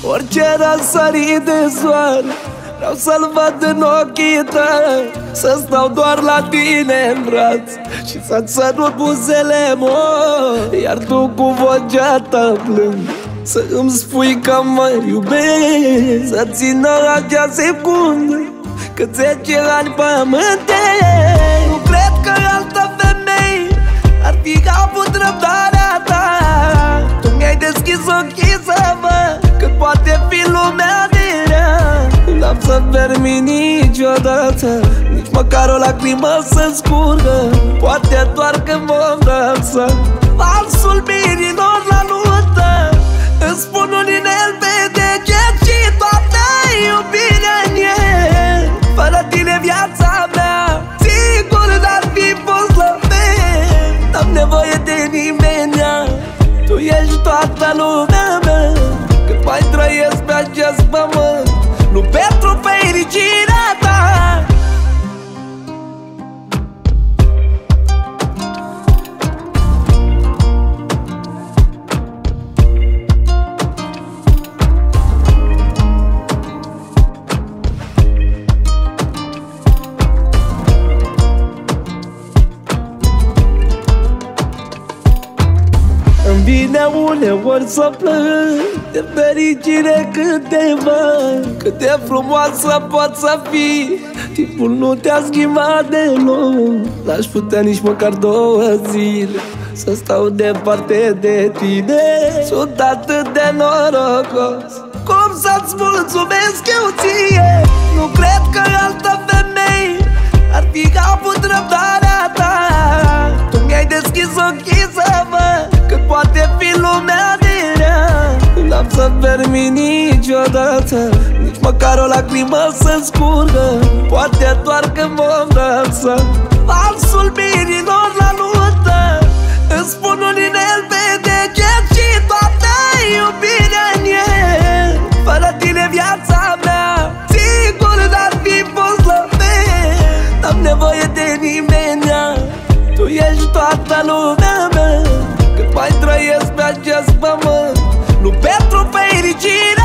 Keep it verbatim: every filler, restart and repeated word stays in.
Orice răsărit de soare vreau să-l văd în ochii tăi, să stau doar la tine în braț și să-ți sărut buzele, mor. Iar tu cu vocea ta plâng să îmi spui că mă iubești, să țină acea secundă cât zece ani pământe. Nu cred că altă femeie ar fi avut răbdarea ta. Tu mi-ai deschis ochii să văd cât poate fi lumea de rea. N-am să permit niciodată nici măcar o lacrimă să scurgă, poate doar când vom dansa valsul mirilor la nuntă. Îți spun un inel pe deget și toată iubirea în el. Fără tine viața mea sigur n-ar fi fost la fel. N-am nevoie de nimeni, tu ești toată lumea mea. Cât mai trăiesc pe acest pământ, nu pentru fericirea ta. Îmi vine uneori să plâng de fericire când te văd, cât de frumoasă poți să fii. Timpul nu te-a schimbat deloc, n-aș putea nici măcar două zile să stau departe de tine. Sunt atât de norocos, cum să-ți mulțumesc eu ție. Nu cred că altă femeie ar fi avut răbdarea ta. Tu mi-ai deschis ochii să văd cât poate fi lumea de rea. N-am să permit niciodată nici măcar o lacrimă să scurgă, poate doar când vom dansa valsul mirilor la nuntă. Îți spun un inel pe deget și toată iubirea în el. Fără tine viața mea sigur n-ar fi fost la fel. N-am nevoie de nimeni, tu ești toată lumea mea. Cât mai trăiesc pe acest pământ, nu pentru fericire